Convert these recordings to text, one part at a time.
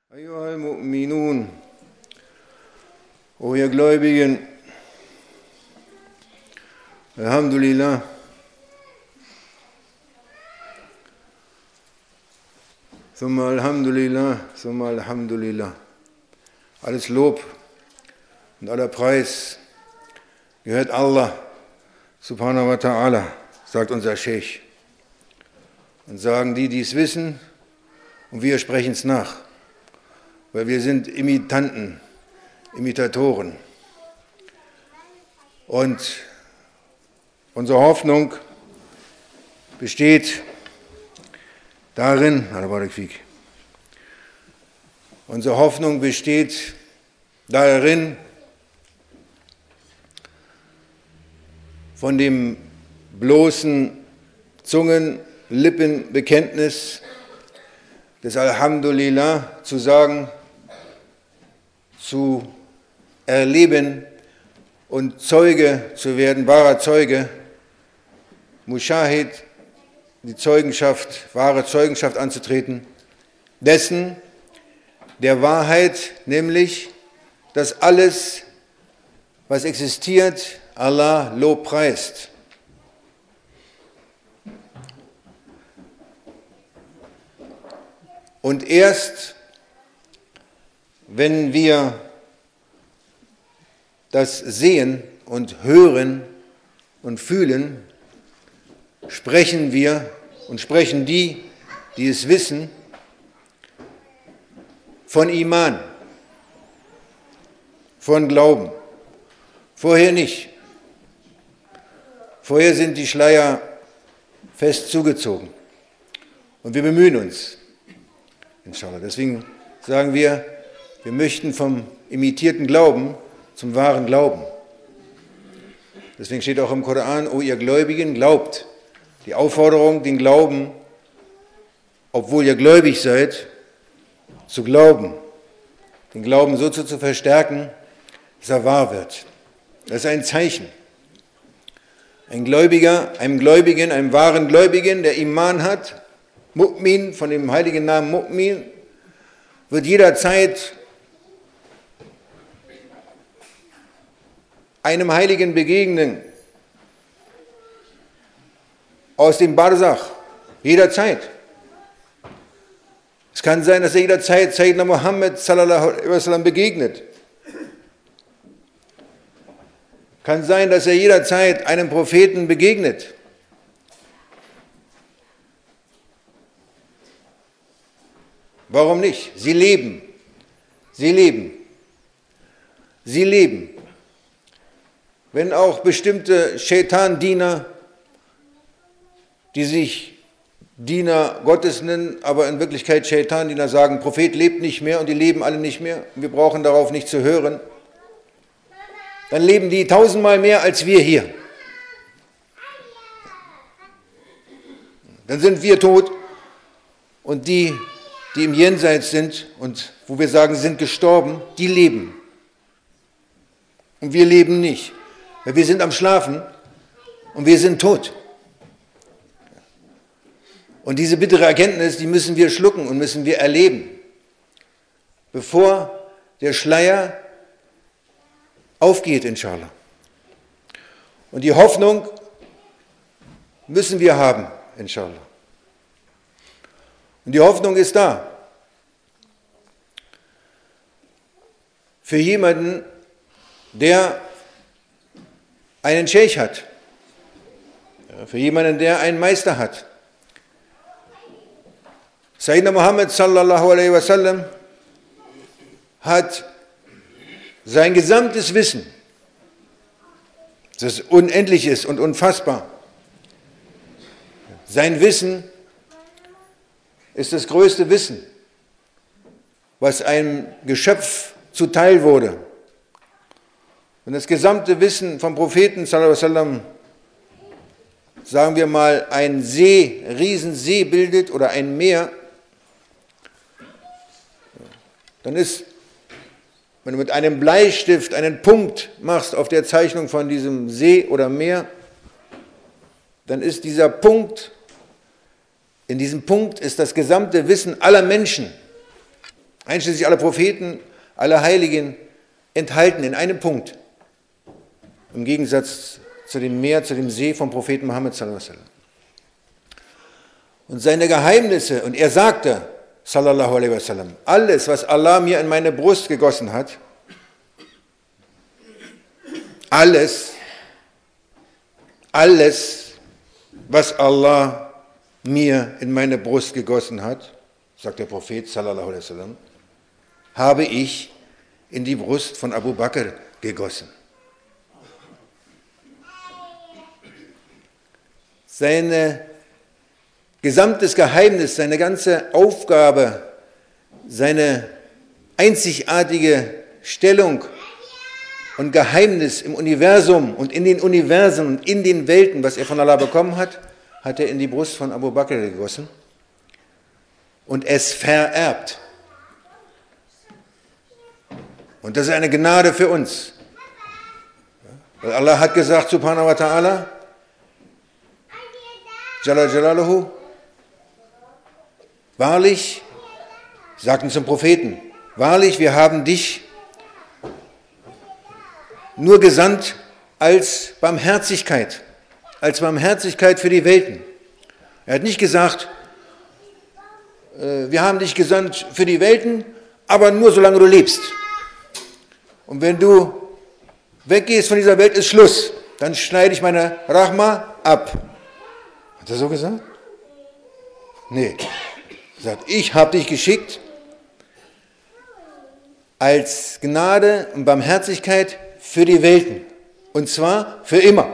Ayyuhal Mu'minun, o ihr Gläubigen, Alhamdulillah, Thumma Alhamdulillah, Thumma Alhamdulillah. Alles Lob und aller Preis gehört Allah, subhanahu wa ta'ala, sagt unser Scheich. Und sagen die, die es wissen, und wir sprechen es nach. Weil wir sind Imitanten, Imitatoren. Und unsere Hoffnung besteht darin, von dem bloßen Zungen-Lippen-Bekenntnis des Alhamdulillah zu sagen, zu erleben und Zeuge zu werden, wahrer Zeuge, Mushahid, die Zeugenschaft, wahre Zeugenschaft anzutreten, dessen, der Wahrheit, nämlich, dass alles, was existiert, Allah lobpreist. Und erst, wenn wir das sehen und hören und fühlen, sprechen wir und sprechen die, die es wissen, von Iman, von Glauben. Vorher nicht. Vorher sind die Schleier fest zugezogen. Und wir bemühen uns, inshallah. Deswegen sagen wir, wir möchten vom imitierten Glauben zum wahren Glauben. Deswegen steht auch im Koran, o ihr Gläubigen, glaubt. Die Aufforderung, den Glauben, obwohl ihr gläubig seid, zu glauben. Den Glauben so zu verstärken, dass er wahr wird. Das ist ein Zeichen. Ein Gläubiger, einem Gläubigen, einem wahren Gläubigen, der Iman hat, Mu'min, von dem heiligen Namen Mu'min, wird jederzeit einem Heiligen begegnen, aus dem Barzach, jederzeit. Es kann sein, dass er jederzeit Sayyidina Muhammad sallallahu alaihi wasallam begegnet. Kann sein, dass er jederzeit einem Propheten begegnet. Warum nicht? Sie leben. Sie leben. Sie leben. Wenn auch bestimmte Shaitan-Diener, die sich Diener Gottes nennen, aber in Wirklichkeit Shaitan-Diener sagen, Prophet lebt nicht mehr und die leben alle nicht mehr, wir brauchen darauf nicht zu hören, dann leben die 1000-mal mehr als wir hier. Dann sind wir tot und die im Jenseits sind und wo wir sagen, sie sind gestorben, die leben. Und wir leben nicht. Weil wir sind am Schlafen und wir sind tot. Und diese bittere Erkenntnis, die müssen wir schlucken und müssen wir erleben, bevor der Schleier aufgeht, inshallah. Und die Hoffnung müssen wir haben, inshallah. Und die Hoffnung ist da. Für jemanden, der einen Scheich hat. Für jemanden, der einen Meister hat. Sayyidina Muhammad sallallahu alaihi wasallam hat sein gesamtes Wissen, das unendlich ist und unfassbar. Sein Wissen ist das größte Wissen, was einem Geschöpf zuteil wurde. Und das gesamte Wissen vom Propheten, sallallahu alaihi wasallam, sagen wir mal, ein See, Riesensee bildet oder ein Meer, dann ist, wenn du mit einem Bleistift einen Punkt machst auf der Zeichnung von diesem See oder Meer, dann ist dieser Punkt In diesem Punkt ist das gesamte Wissen aller Menschen einschließlich aller Propheten, aller Heiligen, enthalten in einem Punkt. Im Gegensatz zu dem Meer, zu dem See vom Propheten Mohammed sallallahu alaihi wasallam. Und seine Geheimnisse, und er sagte, sallallahu alaihi wasallam, alles, was Allah mir in meine Brust gegossen hat, alles, was Allah mir in meine Brust gegossen hat, sagt der Prophet sallallahu alaihi wasallam, habe ich in die Brust von Abu Bakr gegossen. Sein gesamtes Geheimnis, seine ganze Aufgabe, seine einzigartige Stellung und Geheimnis im Universum und in den Universen und in den Welten, was er von Allah bekommen hat, hat er in die Brust von Abu Bakr gegossen und es vererbt. Und das ist eine Gnade für uns. Weil Allah hat gesagt, subhanahu wa ta'ala, Jalla Jalaluhu, wahrlich, sagten zum Propheten, wahrlich, wir haben dich nur gesandt als Barmherzigkeit für die Welten. Er hat nicht gesagt, wir haben dich gesandt für die Welten, aber nur solange du lebst. Und wenn du weggehst von dieser Welt, ist Schluss. Dann schneide ich meine Rahma ab. Hat er so gesagt? Nee. Er sagt, ich habe dich geschickt als Gnade und Barmherzigkeit für die Welten. Und zwar für immer.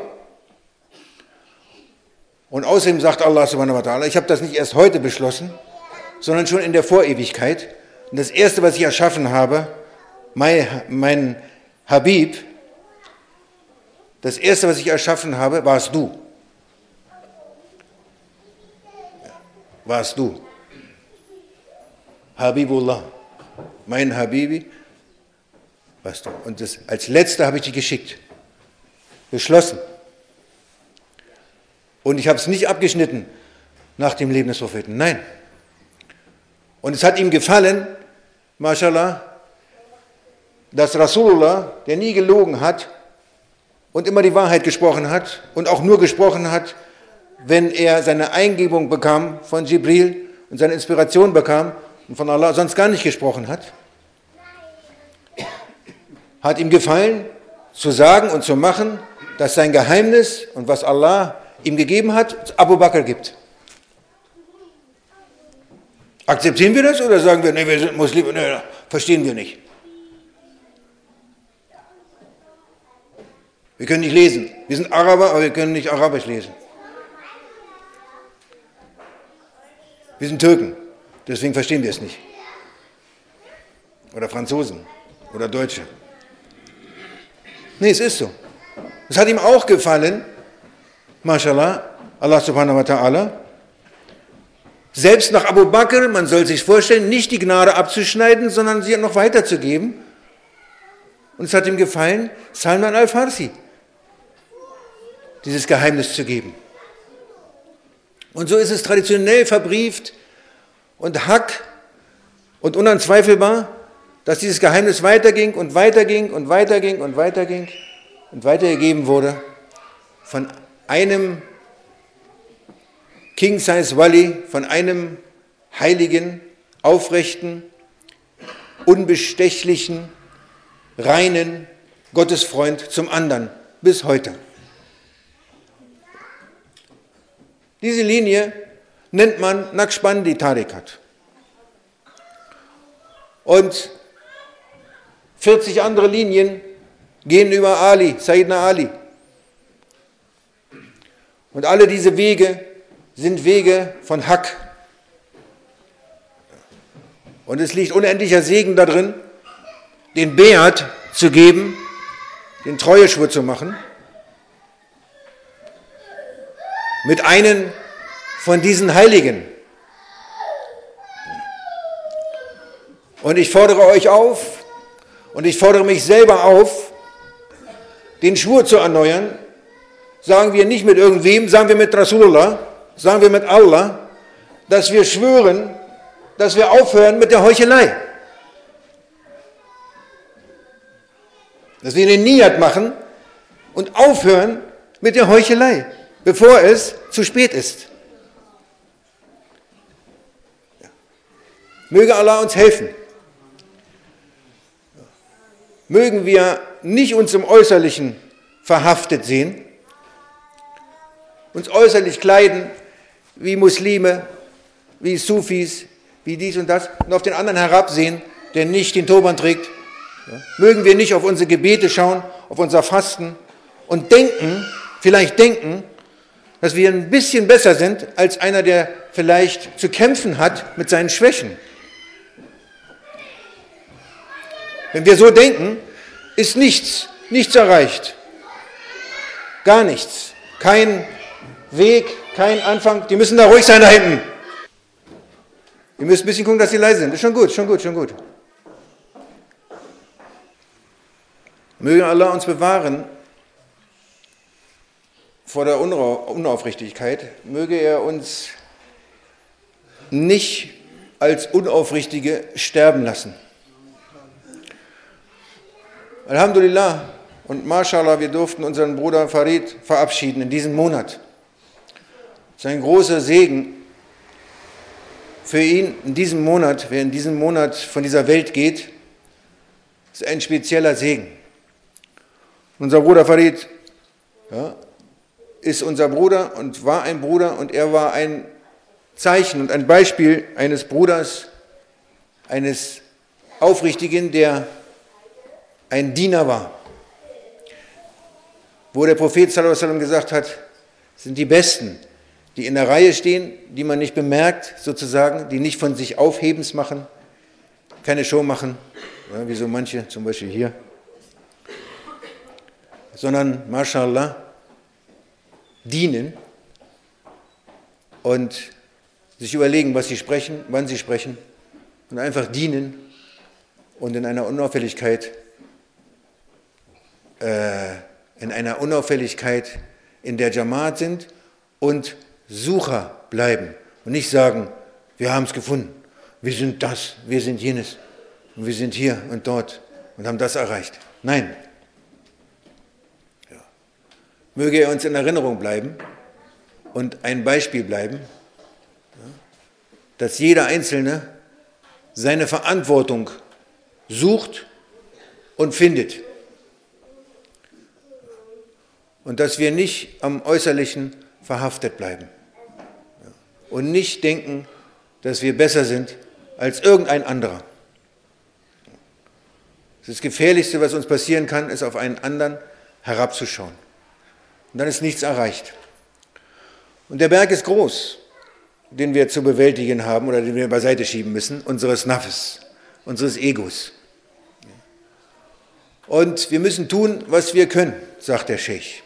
Und außerdem sagt Allah subhanahu wa ta'ala, ich habe das nicht erst heute beschlossen, sondern schon in der Vorewigkeit. Und das Erste, was ich erschaffen habe, mein Habib, das Erste, was ich erschaffen habe, warst du. Warst du. Habibullah, mein Habibi, warst du. Und als Letzter habe ich dich geschickt. Beschlossen. Und ich habe es nicht abgeschnitten nach dem Leben des Propheten. Nein. Und es hat ihm gefallen, mashallah, dass Rasulullah, der nie gelogen hat und immer die Wahrheit gesprochen hat und auch nur gesprochen hat, wenn er seine Eingebung bekam von Jibril und seine Inspiration bekam und von Allah sonst gar nicht gesprochen hat, hat ihm gefallen zu sagen und zu machen, dass sein Geheimnis und was Allah ihm gegeben hat, Abu Bakr gibt. Akzeptieren wir das oder sagen wir, nee, wir sind Muslime, nee, verstehen wir nicht. Wir können nicht lesen. Wir sind Araber, aber wir können nicht Arabisch lesen. Wir sind Türken, deswegen verstehen wir es nicht. Oder Franzosen oder Deutsche. Nee, es ist so. Es hat ihm auch gefallen, mashallah, Allah subhanahu wa ta'ala, selbst nach Abu Bakr, man soll sich vorstellen, nicht die Gnade abzuschneiden, sondern sie noch weiterzugeben. Und es hat ihm gefallen, Salman al-Farsi dieses Geheimnis zu geben. Und so ist es traditionell verbrieft und Hak und unanzweifelbar, dass dieses Geheimnis weiterging und weiterging und weiterging und weiterging und weitergegeben wurde von einem King Size Wali, von einem heiligen, aufrechten, unbestechlichen, reinen Gottesfreund zum anderen bis heute. Diese Linie nennt man Naqshbandi Tariqat. Und 40 andere Linien gehen über Ali, Sayyidina Ali. Und alle diese Wege sind Wege von Hak. Und es liegt unendlicher Segen darin, den Beat zu geben, den Treueschwur zu machen, mit einem von diesen Heiligen. Und ich fordere euch auf und ich fordere mich selber auf, den Schwur zu erneuern. Sagen wir nicht mit irgendwem, sagen wir mit Rasulullah, sagen wir mit Allah, dass wir schwören, dass wir aufhören mit der Heuchelei. Dass wir den Niyat machen und aufhören mit der Heuchelei, bevor es zu spät ist. Möge Allah uns helfen. Mögen wir nicht uns im Äußerlichen verhaftet sehen, uns äußerlich kleiden wie Muslime, wie Sufis, wie dies und das und auf den anderen herabsehen, der nicht den Turban trägt. Ja. Mögen wir nicht auf unsere Gebete schauen, auf unser Fasten und vielleicht denken, dass wir ein bisschen besser sind als einer, der vielleicht zu kämpfen hat mit seinen Schwächen. Wenn wir so denken, ist nichts erreicht. Gar nichts. Kein Weg, kein Anfang. Die müssen da ruhig sein da hinten. Ihr müsst ein bisschen gucken, dass sie leise sind. Ist schon gut. Möge Allah uns bewahren vor der Unaufrichtigkeit. Möge er uns nicht als Unaufrichtige sterben lassen. Alhamdulillah und Mashallah, wir durften unseren Bruder Farid verabschieden in diesem Monat. Es ist ein großer Segen für ihn in diesem Monat, wer in diesem Monat von dieser Welt geht, ist ein spezieller Segen. Unser Bruder Farid ist unser Bruder und war ein Bruder und er war ein Zeichen und ein Beispiel eines Bruders, eines Aufrichtigen, der ein Diener war. Wo der Prophet sallallahu alaihi wasallam gesagt hat, sind die Besten, die in der Reihe stehen, die man nicht bemerkt, sozusagen, die nicht von sich Aufhebens machen, keine Show machen, ja, wie so manche, zum Beispiel hier, sondern, mashallah, dienen und sich überlegen, was sie sprechen, wann sie sprechen und einfach dienen und in einer Unauffälligkeit in der Jamaat sind und Sucher bleiben und nicht sagen, wir haben es gefunden, wir sind das, wir sind jenes und wir sind hier und dort und haben das erreicht. Nein. Ja. Möge er uns in Erinnerung bleiben und ein Beispiel bleiben, dass jeder Einzelne seine Verantwortung sucht und findet. Und dass wir nicht am Äußerlichen verhaftet bleiben und nicht denken, dass wir besser sind als irgendein anderer. Das Gefährlichste, was uns passieren kann, ist, auf einen anderen herabzuschauen. Und dann ist nichts erreicht. Und der Berg ist groß, den wir zu bewältigen haben oder den wir beiseite schieben müssen, unseres Nafs, unseres Egos. Und wir müssen tun, was wir können, sagt der Scheich.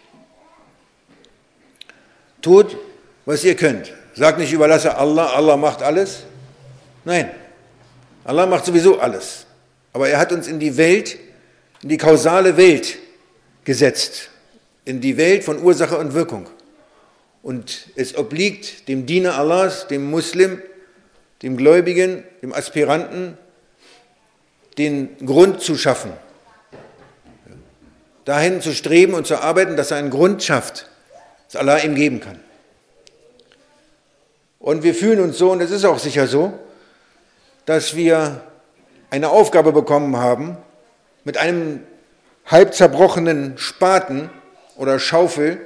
Tut, was ihr könnt. Sagt nicht, überlasse Allah, Allah macht alles. Nein, Allah macht sowieso alles. Aber er hat uns in die Welt, in die kausale Welt gesetzt. In die Welt von Ursache und Wirkung. Und es obliegt dem Diener Allahs, dem Muslim, dem Gläubigen, dem Aspiranten, den Grund zu schaffen. Dahin zu streben und zu arbeiten, dass er einen Grund schafft, dass Allah ihm geben kann. Und wir fühlen uns so, und es ist auch sicher so, dass wir eine Aufgabe bekommen haben, mit einem halb zerbrochenen Spaten oder Schaufel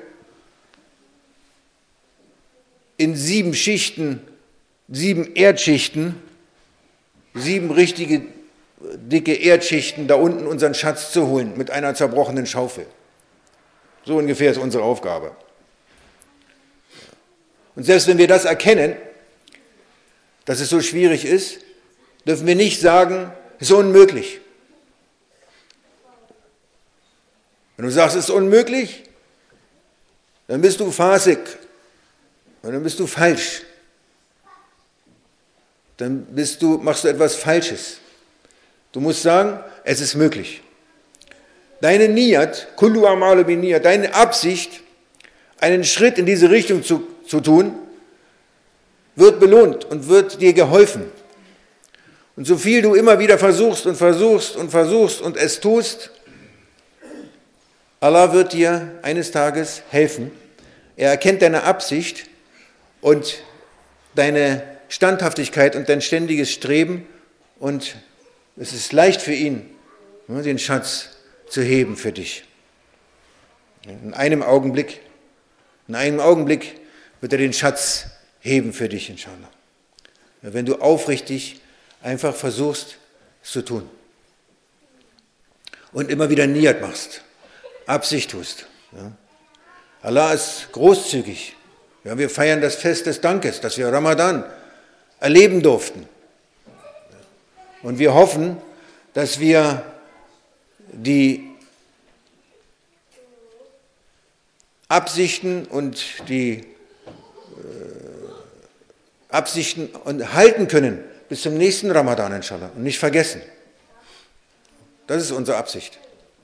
in 7 Schichten, 7 Erdschichten, 7 richtige dicke Erdschichten da unten unseren Schatz zu holen mit einer zerbrochenen Schaufel. So ungefähr ist unsere Aufgabe. Und selbst wenn wir das erkennen, dass es so schwierig ist, dürfen wir nicht sagen, es ist unmöglich. Wenn du sagst, es ist unmöglich, dann bist du Fasik. Und dann bist du falsch. Dann machst du etwas Falsches. Du musst sagen, es ist möglich. Deine Niyat, kullu a'malu bin Niyat, deine Absicht, einen Schritt in diese Richtung zu tun, wird belohnt und wird dir geholfen. Und so viel du immer wieder versuchst und es tust, Allah wird dir eines Tages helfen. Er erkennt deine Absicht und deine Standhaftigkeit und dein ständiges Streben und es ist leicht für ihn, den Schatz zu heben für dich. In einem Augenblick wird er den Schatz heben für dich, inshallah. Wenn du aufrichtig einfach versuchst, es zu tun. Und immer wieder Niyat machst, Absicht tust. Ja. Allah ist großzügig. Ja, wir feiern das Fest des Dankes, dass wir Ramadan erleben durften. Und wir hoffen, dass wir die Absichten halten können bis zum nächsten Ramadan, inshallah, und nicht vergessen. Das ist unsere Absicht.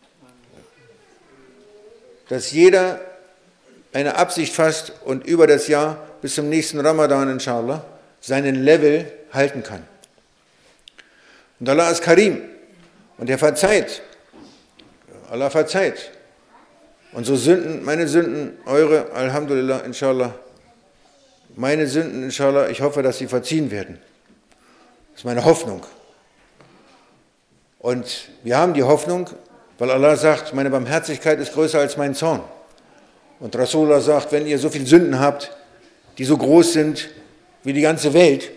Dass jeder eine Absicht fasst und über das Jahr bis zum nächsten Ramadan, inshallah, seinen Level halten kann. Und Allah ist Karim und er verzeiht. Allah verzeiht. Unsere Sünden, meine Sünden, eure, Alhamdulillah, inshallah, meine Sünden, inshallah, ich hoffe, dass sie verziehen werden. Das ist meine Hoffnung. Und wir haben die Hoffnung, weil Allah sagt, meine Barmherzigkeit ist größer als mein Zorn. Und Rasulullah sagt, wenn ihr so viele Sünden habt, die so groß sind wie die ganze Welt,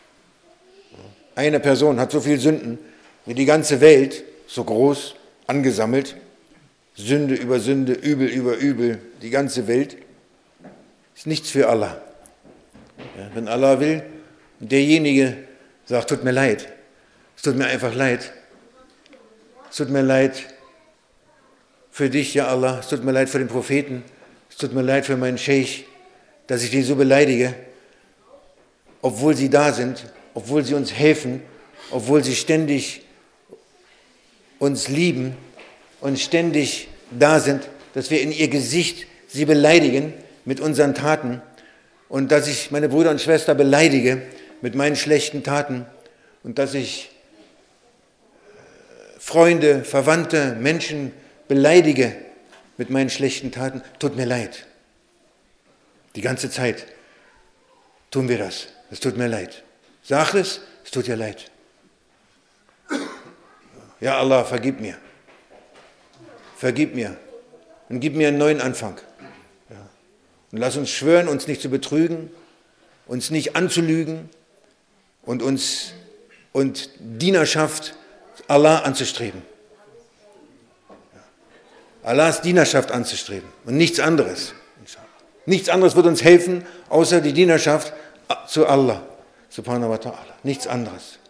eine Person hat so viele Sünden wie die ganze Welt, so groß, angesammelt, Sünde über Sünde, Übel über Übel, die ganze Welt, ist nichts für Allah. Ja, wenn Allah will, derjenige sagt, tut mir leid, es tut mir einfach leid, es tut mir leid für dich, ja Allah, es tut mir leid für den Propheten, es tut mir leid für meinen Scheich, dass ich die so beleidige, obwohl sie da sind, obwohl sie uns helfen, obwohl sie ständig uns lieben und ständig da sind, dass wir in ihr Gesicht sie beleidigen mit unseren Taten und dass ich meine Brüder und Schwester beleidige mit meinen schlechten Taten und dass ich Freunde, Verwandte, Menschen beleidige mit meinen schlechten Taten, tut mir leid. Die ganze Zeit tun wir das. Es tut mir leid. Sag es tut dir leid. Ja Allah, vergib mir. Vergib mir und gib mir einen neuen Anfang. Ja. Und lass uns schwören, uns nicht zu betrügen, uns nicht anzulügen und Dienerschaft Allah anzustreben. Ja. Allahs Dienerschaft anzustreben und nichts anderes. Nichts anderes wird uns helfen, außer die Dienerschaft zu Allah, subhanahu wa ta'ala. Nichts anderes.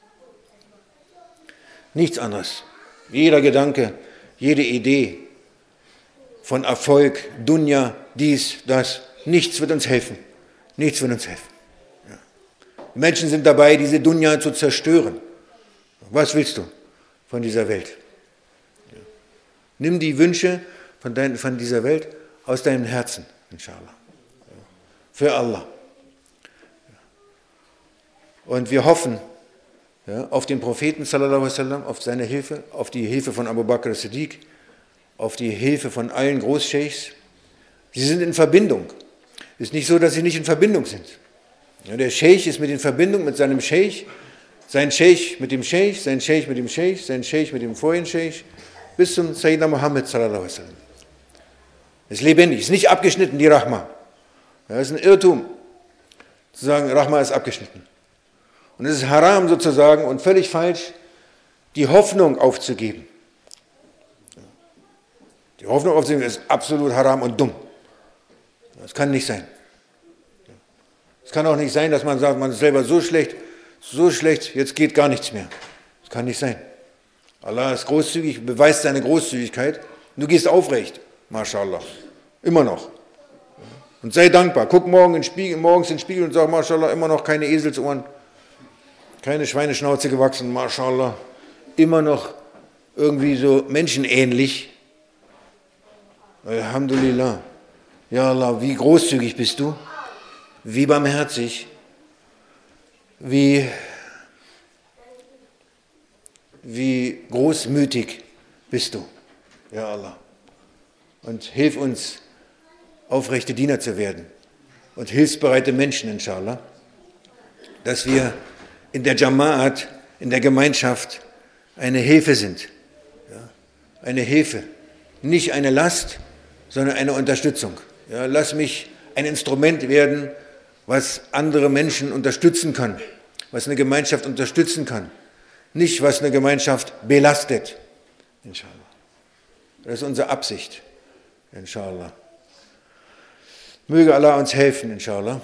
Nichts anderes. Jeder Gedanke, jede Idee von Erfolg, Dunya, dies, das, nichts wird uns helfen. Nichts wird uns helfen. Ja. Die Menschen sind dabei, diese Dunya zu zerstören. Was willst du von dieser Welt? Ja. Nimm die Wünsche von dieser Welt aus deinem Herzen, inshallah. Ja. Für Allah. Ja. Und wir hoffen, ja, auf den Propheten sallallahu alaihi wasallam, auf seine Hilfe, auf die Hilfe von Abu Bakr as-Siddiq, auf die Hilfe von allen Großscheichs. Sie sind in Verbindung. Es ist nicht so, dass sie nicht in Verbindung sind. Ja, der Scheich ist in Verbindung mit seinem Scheich, sein Scheich mit dem Scheich, sein Scheich mit dem Scheich, sein Scheich mit dem vorigen Scheich, bis zum Sayyidina Muhammad sallallahu alaihi wasallam. Es ist lebendig, es ist nicht abgeschnitten, die Rahma. Ja, es ist ein Irrtum, zu sagen, Rahma ist abgeschnitten. Und es ist haram sozusagen und völlig falsch, die Hoffnung aufzugeben. Die Hoffnung aufzugeben ist absolut haram und dumm. Das kann nicht sein. Es kann auch nicht sein, dass man sagt, man ist selber so schlecht, jetzt geht gar nichts mehr. Das kann nicht sein. Allah ist großzügig, beweist seine Großzügigkeit. Du gehst aufrecht, mashallah. Immer noch. Und sei dankbar. Guck morgens in den Spiegel und sag, mashallah, immer noch keine Eselsohren. Keine Schweineschnauze gewachsen, mashallah. Immer noch irgendwie so menschenähnlich. Alhamdulillah. Ja Allah, wie großzügig bist du? Wie barmherzig? Wie großmütig bist du? Ja Allah. und hilf uns, aufrechte Diener zu werden und hilfsbereite Menschen, inshallah, dass wir in der Jama'at, in der Gemeinschaft eine Hilfe sind. Ja, eine Hilfe, nicht eine Last, sondern eine Unterstützung. Ja, lass mich ein Instrument werden, was andere Menschen unterstützen kann, was eine Gemeinschaft unterstützen kann, nicht was eine Gemeinschaft belastet, inshallah. Das ist unsere Absicht, inshallah. Möge Allah uns helfen, inshallah,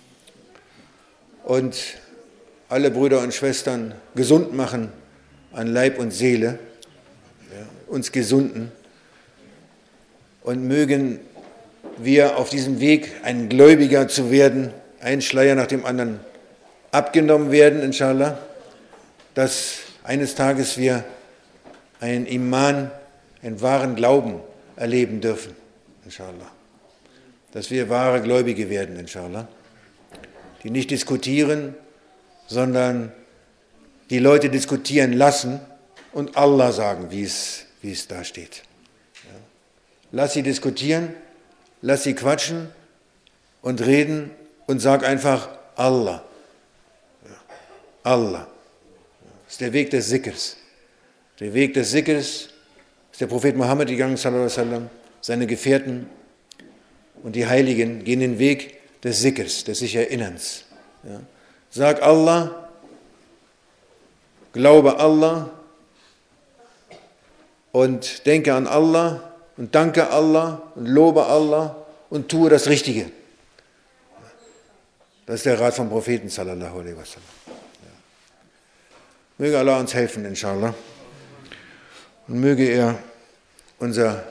und alle Brüder und Schwestern gesund machen an Leib und Seele, ja, uns gesunden, und mögen wir auf diesem Weg, ein Gläubiger zu werden, ein Schleier nach dem anderen abgenommen werden, inshallah, dass eines Tages wir einen Iman, einen wahren Glauben erleben dürfen, inshallah. Dass wir wahre Gläubige werden, inshallah, die nicht diskutieren, sondern die Leute diskutieren lassen und Allah sagen, wie es da steht. Ja. Lass sie diskutieren, lass sie quatschen und reden und sag einfach Allah. Ja. Allah. Das ist der Weg des Zikrs. Der Weg des Zikrs ist der Prophet Mohammed gegangen, sallallahu alaihi wasallam, seine Gefährten und die Heiligen gehen den Weg des Zikrs, des sich Erinnerns. Ja. Sag Allah, glaube Allah und denke an Allah und danke Allah und lobe Allah und tue das Richtige. Das ist der Rat vom Propheten, sallallahu alaihi wasallam. Ja. Möge Allah uns helfen, inshallah. Und möge er unser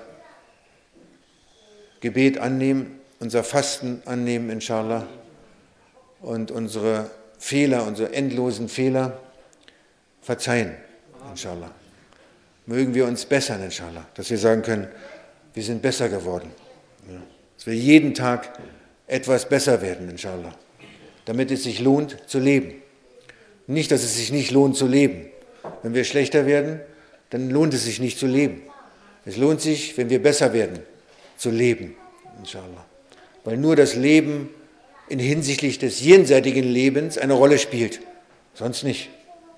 Gebet annehmen, unser Fasten annehmen, inshallah, und unsere Fehler, unsere endlosen Fehler verzeihen, inshallah. Mögen wir uns bessern, inshallah, dass wir sagen können, wir sind besser geworden. Ja. Dass wir jeden Tag etwas besser werden, inshallah, damit es sich lohnt zu leben. Nicht, dass es sich nicht lohnt zu leben. Wenn wir schlechter werden, dann lohnt es sich nicht zu leben. Es lohnt sich, wenn wir besser werden, zu leben, inshallah. Weil nur das Leben hinsichtlich des jenseitigen Lebens eine Rolle spielt, sonst nicht.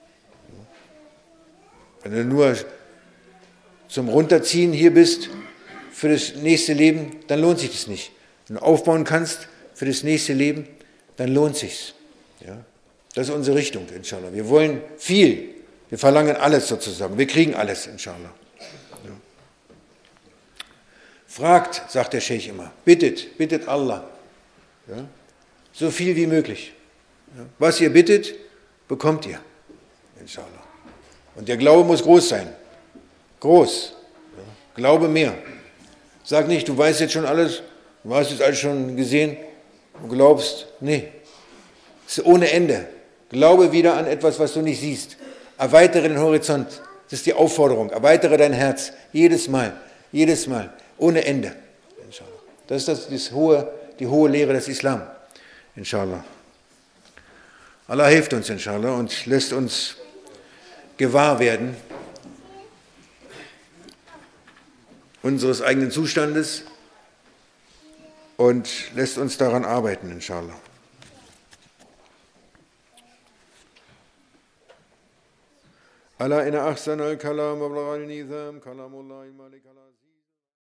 Wenn du nur zum Runterziehen hier bist für das nächste Leben, dann lohnt sich das nicht. Wenn du aufbauen kannst für das nächste Leben, dann lohnt sich's. Ja? Das ist unsere Richtung, inshallah. Wir wollen viel, wir verlangen alles sozusagen, wir kriegen alles, inshallah. Ja. Fragt, sagt der Scheich immer, bittet Allah. Ja? So viel wie möglich. Ja? Was ihr bittet, bekommt ihr, inshallah. Und der Glaube muss groß sein. Groß. Ja? Glaube mehr. Sag nicht, du weißt jetzt schon alles, du hast jetzt alles schon gesehen, du glaubst, nee. Es ist ohne Ende. Glaube wieder an etwas, was du nicht siehst. Erweitere den Horizont. Das ist die Aufforderung. Erweitere dein Herz. Jedes Mal. Ohne Ende. Inshallah. Das ist die hohe Lehre des Islam. Inshallah. Allah hilft uns, inshallah, und lässt uns gewahr werden unseres eigenen Zustandes und lässt uns daran arbeiten, inshallah. Ala inna ahsana al-kalam wa ablaghal nizam kalamullah al-malik al-azim.